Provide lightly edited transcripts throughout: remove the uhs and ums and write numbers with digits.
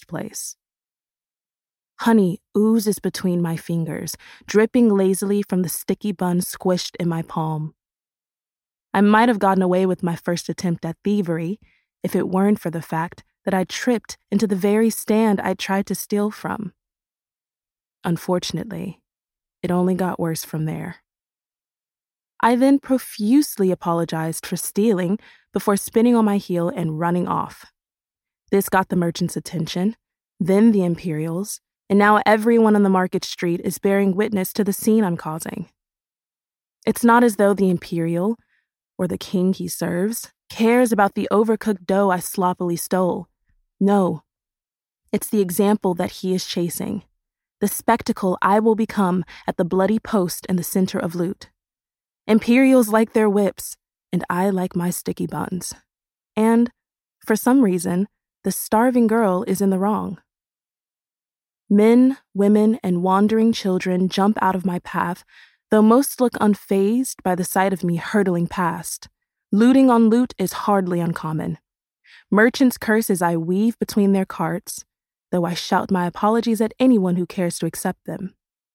place. Honey oozes between my fingers, dripping lazily from the sticky bun squished in my palm. I might have gotten away with my first attempt at thievery if it weren't for the fact that I tripped into the very stand I tried to steal from. Unfortunately, it only got worse from there. I then profusely apologized for stealing before spinning on my heel and running off. This got the merchant's attention, then the Imperials, and now everyone on the market street is bearing witness to the scene I'm causing. It's not as though the Imperial, or the king he serves, cares about the overcooked dough I sloppily stole. No, it's the example that he is chasing, the spectacle I will become at the bloody post in the center of loot. Imperials like their whips, and I like my sticky buns. And, for some reason, the starving girl is in the wrong. Men, women, and wandering children jump out of my path, though most look unfazed by the sight of me hurtling past. Looting on loot is hardly uncommon. Merchants curse as I weave between their carts, though I shout my apologies at anyone who cares to accept them.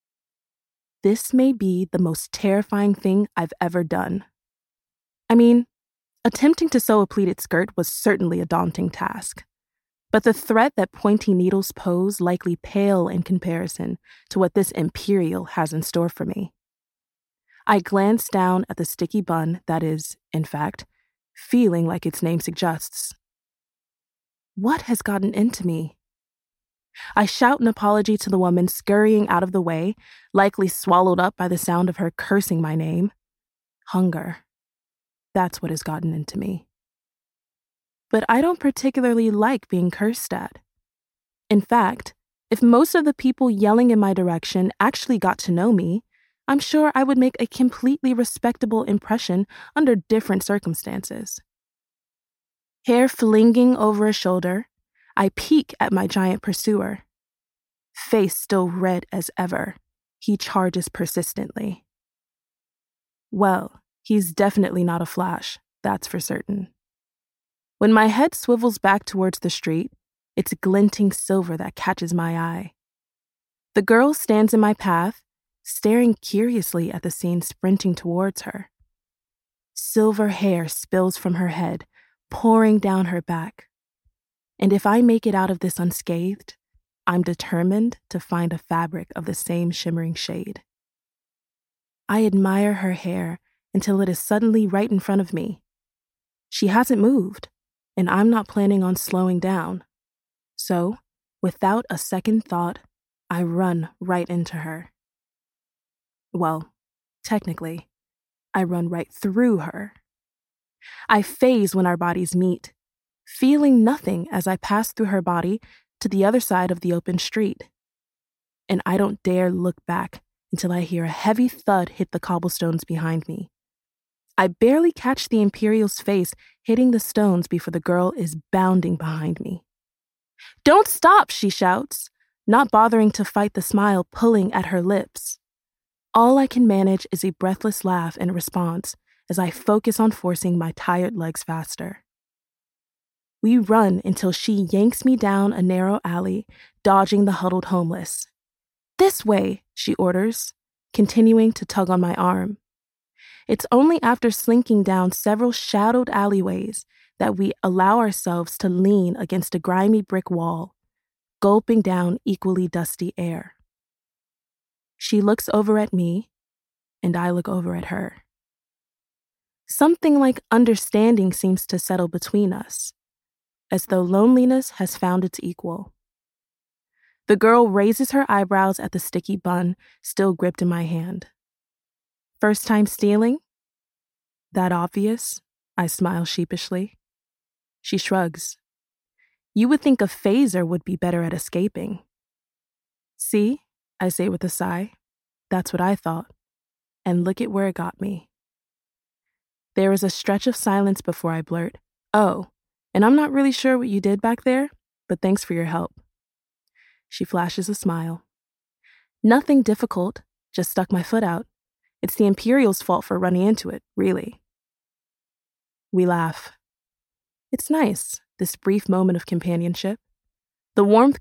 This may be the most terrifying thing I've ever done. I mean, attempting to sew a pleated skirt was certainly a daunting task, but the threat that pointy needles pose likely pale in comparison to what this Imperial has in store for me. I glance down at the sticky bun that is, in fact, feeling like its name suggests. What has gotten into me? I shout an apology to the woman scurrying out of the way, likely swallowed up by the sound of her cursing my name. Hunger. That's what has gotten into me. But I don't particularly like being cursed at. In fact, if most of the people yelling in my direction actually got to know me, I'm sure I would make a completely respectable impression under different circumstances. Hair flinging over a shoulder, I peek at my giant pursuer. Face still red as ever, he charges persistently. Well, he's definitely not a Flash, that's for certain. When my head swivels back towards the street, it's glinting silver that catches my eye. The girl stands in my path, staring curiously at the scene sprinting towards her. Silver hair spills from her head, pouring down her back. And if I make it out of this unscathed, I'm determined to find a fabric of the same shimmering shade. I admire her hair until it is suddenly right in front of me. She hasn't moved, and I'm not planning on slowing down. So, without a second thought, I run right into her. Well, technically, I run right through her. I phase when our bodies meet, feeling nothing as I pass through her body to the other side of the open street. And I don't dare look back until I hear a heavy thud hit the cobblestones behind me. I barely catch the Imperial's face hitting the stones before the girl is bounding behind me. "Don't stop," she shouts, not bothering to fight the smile pulling at her lips. All I can manage is a breathless laugh in response as I focus on forcing my tired legs faster. We run until she yanks me down a narrow alley, dodging the huddled homeless. "This way," she orders, continuing to tug on my arm. It's only after slinking down several shadowed alleyways that we allow ourselves to lean against a grimy brick wall, gulping down equally dusty air. She looks over at me, and I look over at her. Something like understanding seems to settle between us, as though loneliness has found its equal. The girl raises her eyebrows at the sticky bun still gripped in my hand. "First time stealing?" "That obvious?" I smile sheepishly. She shrugs. "You would think a phaser would be better at escaping." "See?" I say with a sigh. "That's what I thought. And look at where it got me." There is a stretch of silence before I blurt, "Oh, and I'm not really sure what you did back there, but thanks for your help." She flashes a smile. "Nothing difficult, just stuck my foot out. It's the Imperial's fault for running into it, really." We laugh. It's nice, this brief moment of companionship. The warmth